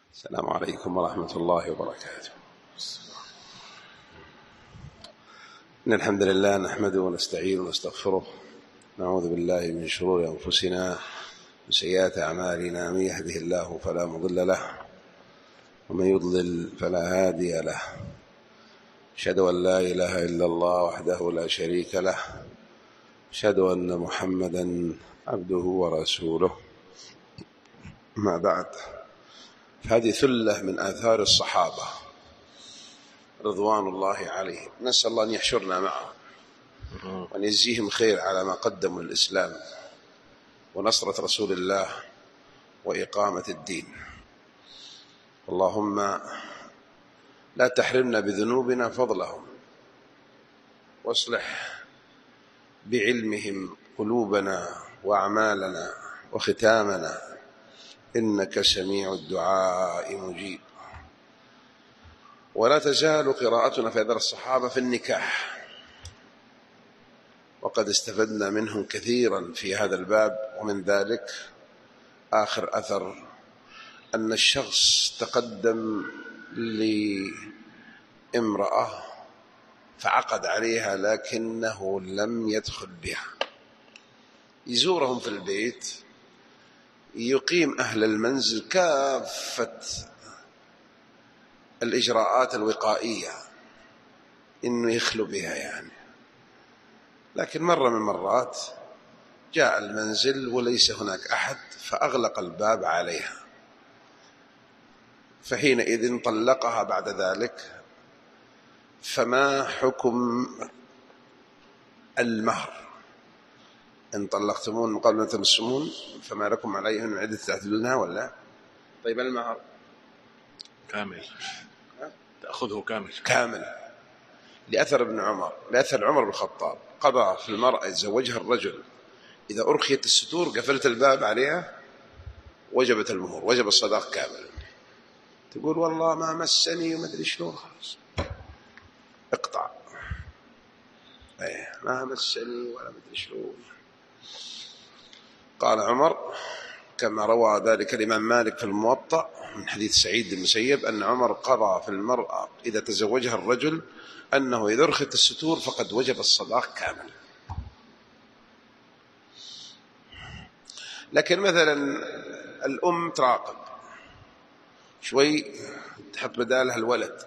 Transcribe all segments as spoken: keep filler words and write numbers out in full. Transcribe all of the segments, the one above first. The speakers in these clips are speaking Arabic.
السلام عليكم ورحمة الله وبركاته. إن الحمد لله نحمده ونستعينه ونستغفره، نعوذ بالله من شرور أنفسنا وسيئات أعمالنا، من يهده الله فلا مضل له ومن يضلل فلا هادي له. أشهد أن لا إله إلا الله وحده لا شريك له، أشهد أن محمدا عبده ورسوله. ما بعد، هذه ثلة من آثار الصحابة رضوان الله عليهم، نسأل الله أن يحشرنا معهم وأن يجزيهم خير على ما قدموا للإسلام ونصرة رسول الله وإقامة الدين. اللهم لا تحرمنا بذنوبنا فضلهم، واصلح بعلمهم قلوبنا وأعمالنا وختامنا، إنك سميع الدعاء مجيب. ولا تزال قراءتنا في آثار الصحابة في النكاح، وقد استفدنا منهم كثيرا في هذا الباب. ومن ذلك آخر أثر أن الشخص تقدم لامرأة فعقد عليها لكنه لم يدخل بها، يزورهم في البيت، يقيم أهل المنزل كافة الإجراءات الوقائية إنه يخلو بها يعني، لكن مرة من مرات جاء المنزل وليس هناك أحد فأغلق الباب عليها، فحينئذ طلقها بعد ذلك. فما حكم المهر؟ إن طلقتمون من قبل أن تمسمون فما لكم عليهن من عدة تعتدونها ولا؟ طيب المهر كامل، تأخذه كامل كامل لأثر ابن عمر، لأثر عمر بن الخطاب قضى في المرأة يتزوجها الرجل إذا أرخيت الستور قفلت الباب عليها وجبت المهور، وجب الصداق كامل. تقول والله ما مسني وما أدري شلون، خلاص اقطع، ايه ما مسني ولا ما أدري شلون. قال عمر كما روى ذلك الإمام مالك في الموطأ من حديث سعيد بن المسيب أن عمر قضى في المرأة إذا تزوجها الرجل أنه إذا أرخت الستور فقد وجب الصداق كامل. لكن مثلا الأم تراقب شوي تحط بدالها الولد،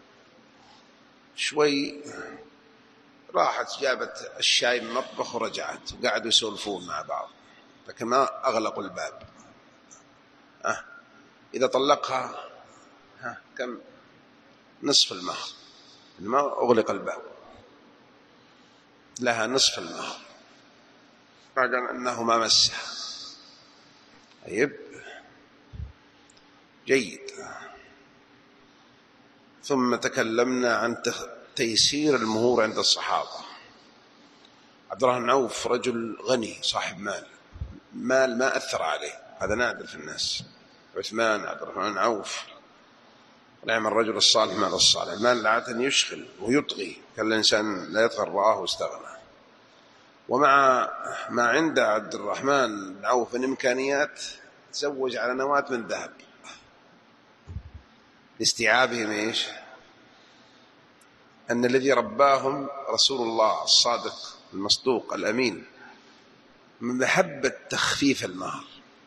شوي راحت جابت الشاي من المطبخ ورجعت وقعدوا يسولفون مع بعض، لكن ما أغلقوا الباب. أه إذا طلقها ها كم؟ نصف المهر، ما أغلق الباب لها نصف المهر بعد أنه ما مسها. طيب جيد. ثم تكلمنا عن تيسير المهور عند الصحابة. عبد الرحمن بن عوف رجل غني صاحب مال، مال ما أثر عليه، هذا نادر في الناس. عثمان، عبد الرحمن بن عوف، نعم الرجل الصالح مال الصالح، المال عادة يشغل ويطغي، كان الإنسان لا يطغى رآه واستغنى. ومع ما عند عبد الرحمن بن عوف من إمكانيات تزوج على نواة من ذهب لاستيعابهم إيش؟ أن الذي رباهم رسول الله الصادق المصدوق الأمين من محبة تخفيف المهر.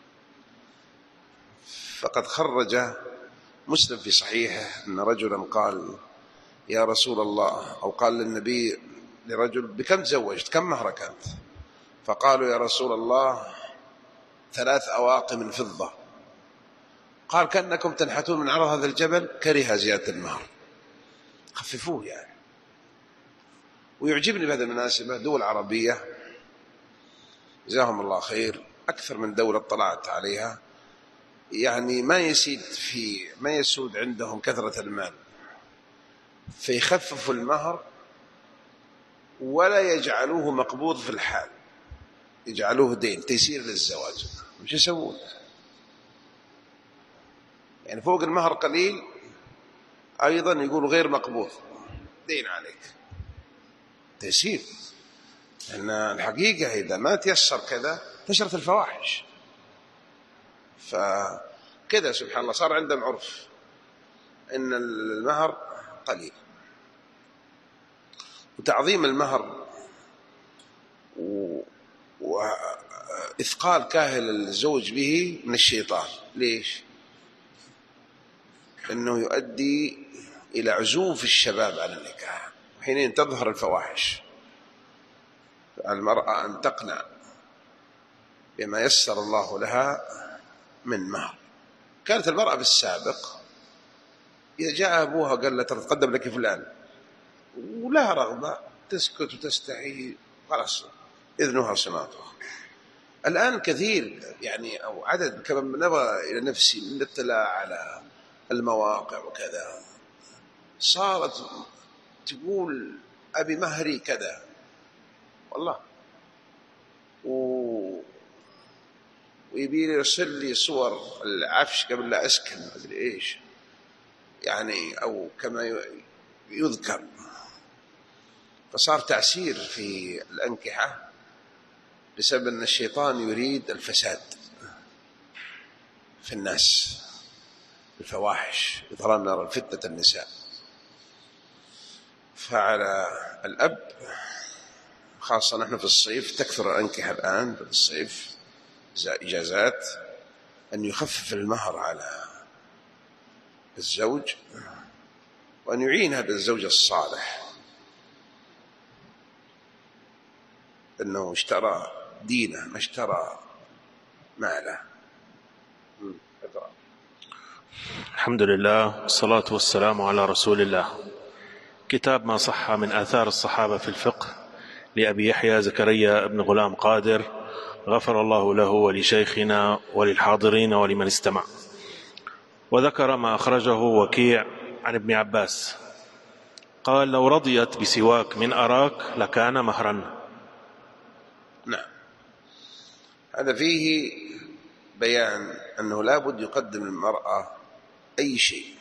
فقد خرج مسلم في صحيحه أن رجلا قال يا رسول الله، أو قال للنبي لرجل بكم تزوجت، كم مهرك أنت؟ فقالوا يا رسول الله ثلاث أواق من فضة. قال كأنكم تنحتون من عرض هذا الجبل، كره زيادة المهر، خففوه يعني. ويعجبني بهذه المناسبة دول عربية جزاهم الله خير، أكثر من دولة اطلعت عليها، يعني ما يسيد في ما يسود عندهم كثرة المال، فيخففوا المهر ولا يجعلوه مقبوض في الحال، يجعلوه دين تيسير للزواج. مش يسوون يعني فوق المهر قليل أيضا يقولوا غير مقبوض، دين عليك، تيسير. لأن الحقيقة إذا ما تيسر كذا تشرت الفواحش. فكان كذا سبحان الله صار عندهم عرف إن المهر قليل. وتعظيم المهر وإثقال كاهل الزوج به من الشيطان. ليش؟ إنه يؤدي إلى عزوف الشباب على النكاح، وحينئذ تظهر الفواحش. المرأة أن تقنع بما يسر الله لها من مهر. كانت المرأة بالسابق إذا جاء أبوها وقال لها تقدم لك فلان ولها رغبة تسكت وتستحي، خلاص إذنها صماتها. الآن كثير يعني أو عدد كما نبغى إلى نفسي من الاطلاع على المواقع وكذا، صارت تقول أبي مهري كذا والله، و... ويبي لي يرسل لي صور العفش قبل لا أسكن أدري إيش يعني، أو كما يذكر. فصار تعسير في الأنكحة بسبب أن الشيطان يريد الفساد في الناس، الفواحش، إضرار نار فتنة النساء. فعلى الأب خاصة نحن في الصيف تكثر الأنكحة الآن في الصيف إجازات، أن يخفف المهر على الزوج وأن يعين هذا الزوج الصالح أنه اشترى دينه ما اشترى ماله. الحمد لله والصلاة والسلام على رسول الله. كتاب ما صح من آثار الصحابة في الفقه لأبي يحيى زكريا بن غلام قادر، غفر الله له ولشيخنا وللحاضرين ولمن استمع. وذكر ما أخرجه وكيع عن ابن عباس قال: لو رضيت بسواك من أراك لكان مهرا. نعم، هذا فيه بيان أنه لا بد يقدم للمرأة أي شيء،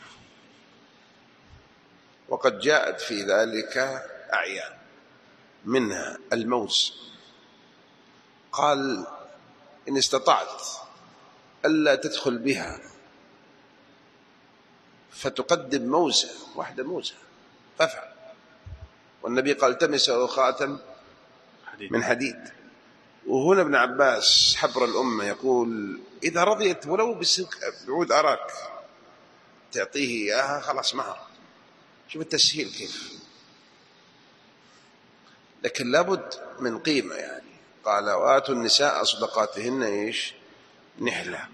وقد جاءت في ذلك أعيان، منها الموز. قال: إن استطعت ألا تدخل بها فتقدم موزة واحدة، موزة فافعل. والنبي قال: التمس خاتم من حديد. وهنا ابن عباس حبر الأمة يقول: إذا رضيت ولو بعود أراك تعطيه إياها خلاص مهر. شوف التسهيل كيف، لكن لابد من قيمة يعني. قال: وآتوا النساء صدقاتهن إيش؟ نحلة.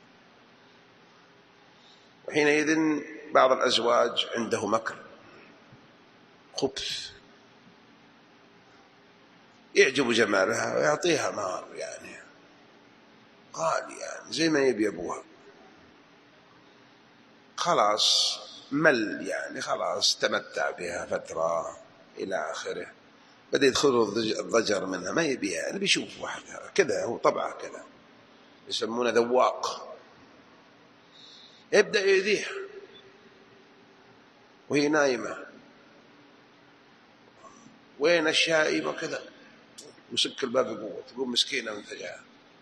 وحينئذ بعض الأزواج عنده مكر خبث، يعجب جمالها ويعطيها مهر يعني غالي يعني زي ما يبي أبوها، خلاص مل يعني، خلاص تمتع بها فترة إلى آخره، بدأ يدخله الضجر منها، ما يبيها، أنا بيشوف واحدة كذا، هو طبعه كذا، يسمونه ذواق، يبدأ يؤذيها وهي نايمة، وين الشاي وكذا، وسك الباب بقوة، تقول مسكينة من فجأة.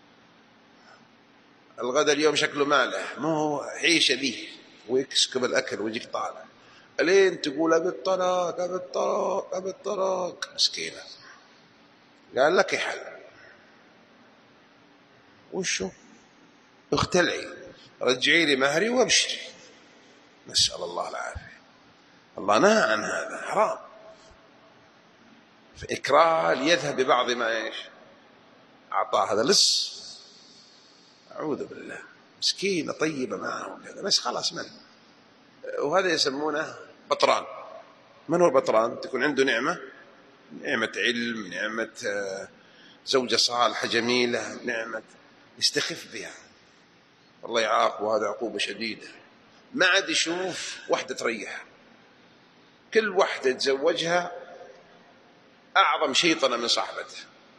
الغدا اليوم شكله مالح، ما هو عيشة ذي، ويكسكب الأكل ويجيك طالع، ألين تقول أبي الطلاق أبي الطلاق أبي الطلاق، مسكينة. قال لك حل، وشو؟ اختلعي، رجعي لي مهري وابشري. نسأل الله العافية. الله نهى عن هذا، حرام. فإكراه ليذهب ببعض ما إيش أعطاه، هذا لص، أعوذ بالله. مسكينة طيبة معه وكذا، بس خلاص من، وهذا يسمونه بطران. من هو البطران؟ تكون عنده نعمة، نعمة علم، نعمة زوجة صالحة جميلة، نعمة يستخف بها، الله يعاقبه، هذا عقوبة شديدة. ما عاد يشوف واحدة تريح، كل واحدة يتزوجها أعظم شيطنة من صاحبته،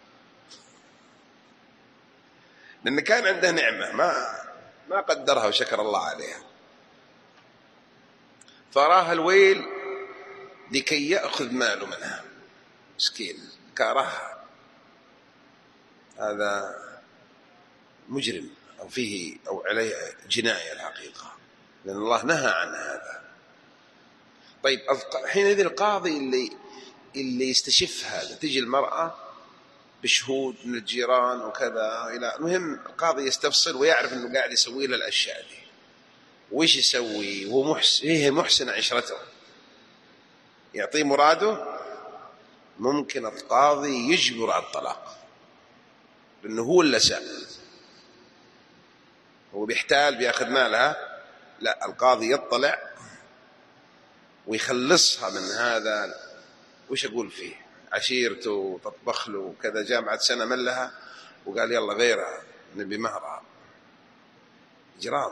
لأن كان عنده نعمة ما ما قدرها وشكر الله عليها، فراها الويل لكي يأخذ ماله منها، مسكين كارهها. هذا مجرم أو فيه أو عليه جناية الحقيقة، لأن الله نهى عن هذا. طيب حينئذ القاضي اللي اللي يستشف هذا، تجي المرأة بشهود من الجيران وكذا إلى المهم القاضي يستفصل ويعرف أنه قاعد يسوي له الأشياء دي، وإيش يسوي؟ هو محسن، هي محسن عشرته، يعطيه مراده. ممكن القاضي يجبر على الطلاق لأنه هو اللي سأل، هو بيحتال بياخذ مالها، لا القاضي يطلع ويخلصها من هذا. وش أقول فيه؟ عشيرته وتطبخ له وكذا، جامعة سنة ملها وقال يلا غيرها نبي مهرها، إجرام.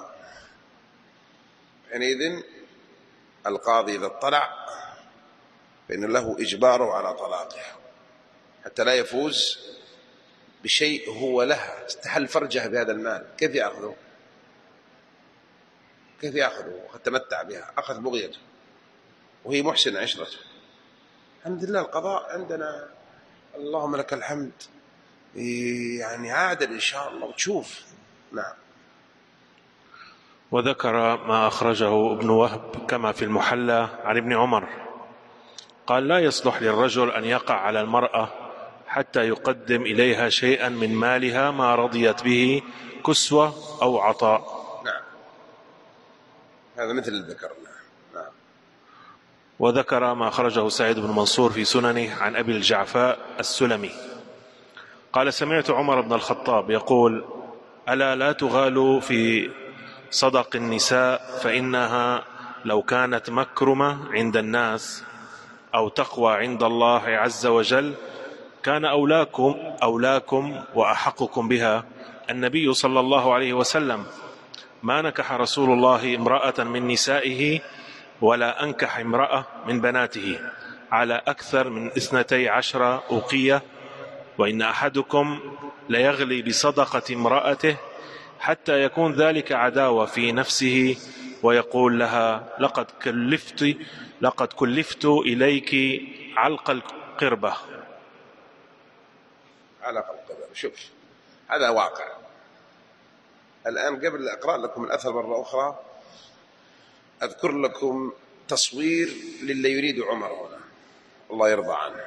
حينئذ القاضي إذا اطلع فإن له إجباره على طلاقها حتى لا يفوز بشيء هو لها، استحل فرجها بهذا المال. كيف يأخذه؟ كيف يأخذه؟ قد تمتع بها، أخذ بغيته وهي محسن عشرته. الحمد لله القضاء عندنا اللهم لك الحمد يعني عادل إن شاء الله وتشوف. نعم. وذكر ما أخرجه ابن وهب كما في المحلى عن ابن عمر قال: لا يصلح للرجل أن يقع على المرأة حتى يقدم إليها شيئا من مالها ما رضيت به كسوة أو عطاء. نعم، هذا مثل اللي ذكرنا. نعم. وذكر ما أخرجه سعيد بن منصور في سننه عن أبي الجعفاء السلمي قال: سمعت عمر بن الخطاب يقول: ألا لا تغالوا في صدق النساء، فإنها لو كانت مكرمة عند الناس أو تقوى عند الله عز وجل كان أولاكم أولاكم وأحقكم بها النبي صلى الله عليه وسلم. ما نكح رسول الله امرأة من نسائه ولا أنكح امرأة من بناته على أكثر من اثنتي عشر أوقية، وإن أحدكم ليغلي بصدقة امرأته حتى يكون ذلك عداوة في نفسه ويقول لها: لقد كلفت لقد كلفت إليك علق القربة. علق القربة. شوف هذا واقع. الآن قبل أقرأ لكم الأثر مرة أخرى أذكر لكم تصوير للي يريد عمر هنا الله يرضى عنه.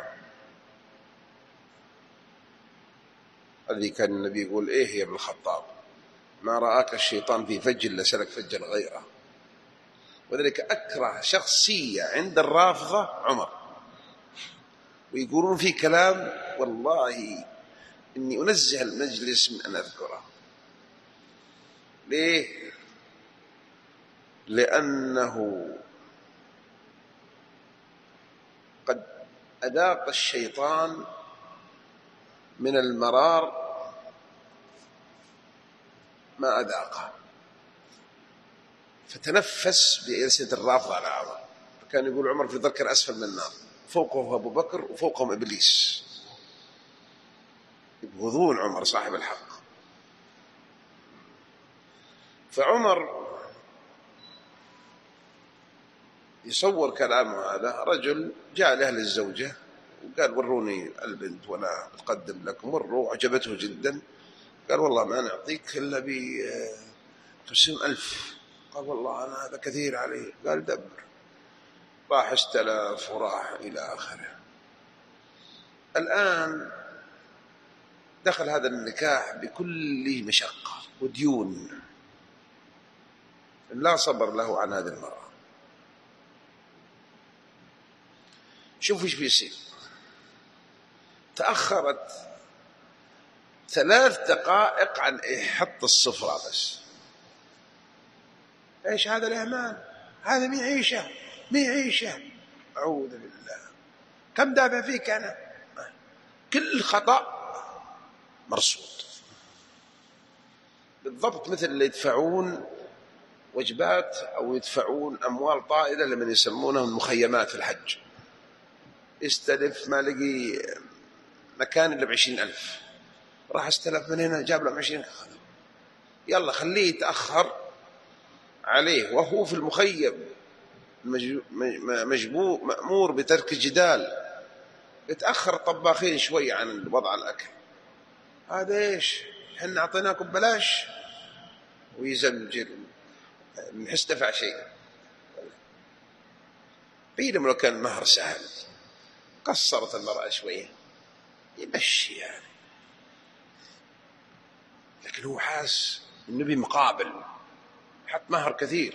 الذي كان النبي يقول: إيه يا ابن الخطاب، ما رآك الشيطان في فج لسلك فجا غيره. وذلك أكره شخصية عند الرافضة عمر، ويقولون في كلام والله إني أنزه المجلس من أن أذكره. ليه؟ لأنه قد أذاق الشيطان من المرار ما أذاقه، فتنفس بألسنة الرافضة على عمر. فكان يقول عمر في الدرك الأسفل من النار، فوقه أبو بكر وفوقهم إبليس، يبغضون عمر صاحب الحق. فعمر يصور كلامه هذا، رجل جاء لأهل الزوجة وقال: وروني البنت وأنا أقدم لكم. وروا، عجبته جدا. قال: والله ما نعطيك إلا بخمسين ألف. قال: والله أنا هذا كثير عليه. قال: دبر. راح استلف وراح إلى آخره. الآن دخل هذا النكاح بكل مشقة وديون، لا صبر له عن هذه المرأة. شوف ايش بيصير. تأخرت ثلاث دقائق عن حط الصفرة بس. ايش هذا الإهمال؟ هذا مي عيشة مي عيشة أعوذ بالله. كم دافع فيك أنا؟ كل خطأ مرصود. بالضبط مثل اللي يدفعون وجبات أو يدفعون أموال طائلة لمن يسمونهم مخيمات في الحج. استلف ما لقي مكان إلا بعشرين ألف، راح استلف من هنا جاب له عشرين ألف. يلا خليه يتأخر عليه وهو في المخيم مجبور مأمور بترك الجدال. يتأخر الطباخين شوي عن وضع الأكل. هذا إيش؟ حنا أعطيناكم بلاش. ويزمجر نحس دفع شيء. بينما لو كان المهر سهل قصرت المرأة شوية يمشي يعني، لكن هو حاس إنه بمقابل حط مهر كثير،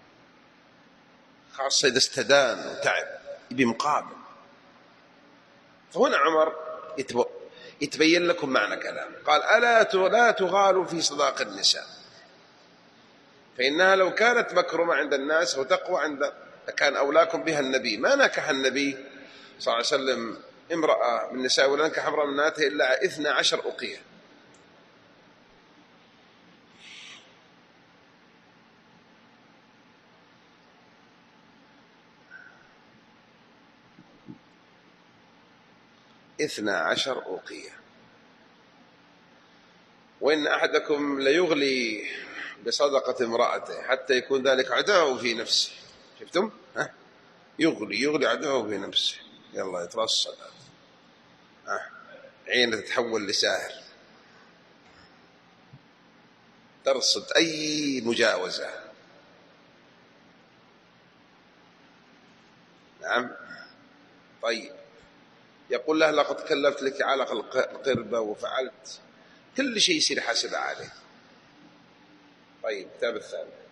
خاصة إذا استدان وتعب بمقابل. فهنا عمر يتبين لكم معنى كلام، قال ألا لا تغالوا في صداق النساء فإنها لو كانت مكرمة عند الناس وتقوى عند كان أولاكم بها النبي. ما نكح النبي صلى الله عليه وسلم امرأة من النساء ولا نكح امرأة من ناته إلا اثنى عشر أقية. اثنى عشر أوقية. وإن أحدكم ليغلي بصدقة امرأته حتى يكون ذلك عدوه في نفسه. شفتم؟ ها؟ يغلي يغلي عدوه في نفسه. يلا يترصد، ها عينه تتحول لساهر، ترصد أي مجاوزة. نعم. طيب يقول له لقد كلفت لك علق القربة وفعلت كل شيء يصير حاسب عليه. طيب الكتاب الثاني.